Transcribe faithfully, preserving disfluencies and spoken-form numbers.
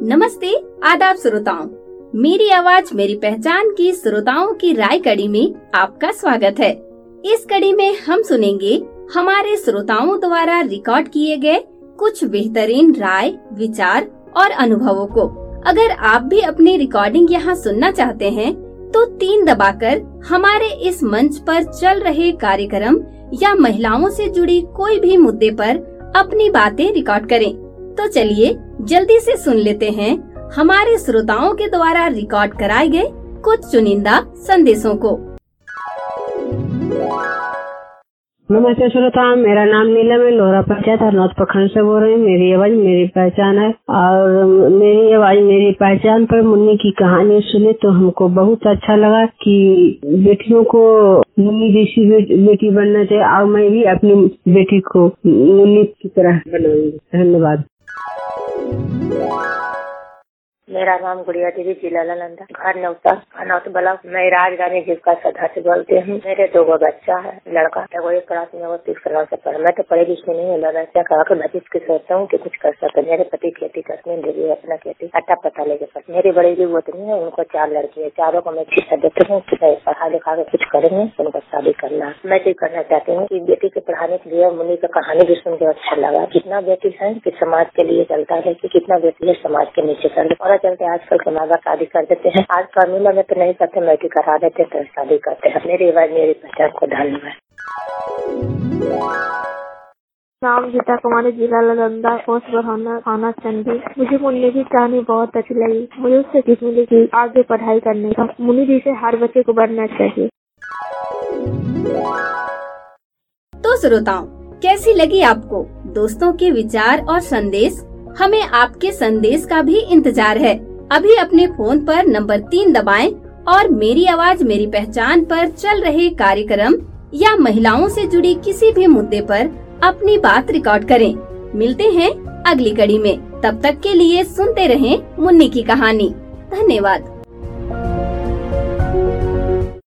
नमस्ते, आदाब श्रोताओं। मेरी आवाज मेरी पहचान की श्रोताओं की राय कड़ी में आपका स्वागत है। इस कड़ी में हम सुनेंगे हमारे श्रोताओं द्वारा रिकॉर्ड किए गए कुछ बेहतरीन राय, विचार और अनुभवों को। अगर आप भी अपनी रिकॉर्डिंग यहाँ सुनना चाहते हैं तो तीन दबाकर हमारे इस मंच पर चल रहे कार्यक्रम या महिलाओं से जुड़ी कोई भी मुद्दे पर अपनी बातें रिकॉर्ड करें। तो चलिए जल्दी से सुन लेते हैं हमारे श्रोताओं के द्वारा रिकॉर्ड कराए गए कुछ चुनिंदा संदेशों को। नमस्ते श्रोता, मेरा नाम नीलम है, लोहरा पंचायत हरनौत प्रखंड से बोल रही हूँ। मेरी आवाज मेरी पहचान है और मेरी आवाज मेरी पहचान पर मुन्नी की कहानी सुने तो हमको बहुत अच्छा लगा कि बेटियों को मुन्नी जैसी बेटी बनना चाहिए और मैं भी अपनी बेटी को मुन्नी की तरह बनाऊंगी। धन्यवाद। मेरा नाम गुड़िया देवी, जिला नालंदा, घर नौता अनौत ब्लॉक। मैं राजधानी जीविका सदा से बोलती हूँ। मेरे दो गो बच्चा है, लड़का वो एक क्लास में वो तीस क्लास से पढ़ा। मैं तो पढ़ी लिखी नहीं हूँ, लड़का कहा कि भतीज की सोचता हूँ कि कुछ कर सकते। मेरे पति खेती करते हैं, अपना खेती अट्टा पता लेके पढ़। मेरी बड़ी वो नहीं है, उनको चार लड़की है, चारों को मैं शिक्षा देती हूँ कि पढ़ा लिखा के कुछ करेंगे, उनको शादी करना। मैं तो करना चाहती हूँ कि बेटी के पढ़ाने के लिए मुन्नी का कहानी भी सुन के अच्छा लगा। कितना बेटी है कि समाज के लिए चलता है, कि कितना बेटी है समाज के नीचे कर और चलते। आजकल के माँ बाप शादी कर देते हैं, आज कानून में तो नहीं करते, मैट्रिक करा देते तो शादी करते हैं। मेरी आवाज मेरी पहचान को धन्यवाद। नाम गीता कुमारी, जिला नालंदा, पोस्ट बढ़ाना, थाना चंदी। मुझे मुन्नी की कहानी बहुत अच्छी लगी। मुझे उससे सीख मिली कि आगे पढ़ाई करने का मुन्नी जी से हर बच्चे को बनना चाहिए। तो श्रोताओं, कैसी लगी आपको दोस्तों के विचार और संदेश? हमें आपके संदेश का भी इंतजार है। अभी अपने फोन पर नंबर तीन दबाएं और मेरी आवाज मेरी पहचान पर चल रहे कार्यक्रम या महिलाओं से जुड़ी किसी भी मुद्दे पर अपनी बात रिकॉर्ड करें। मिलते हैं अगली कड़ी में। तब तक के लिए सुनते रहें मुन्नी की कहानी। धन्यवाद।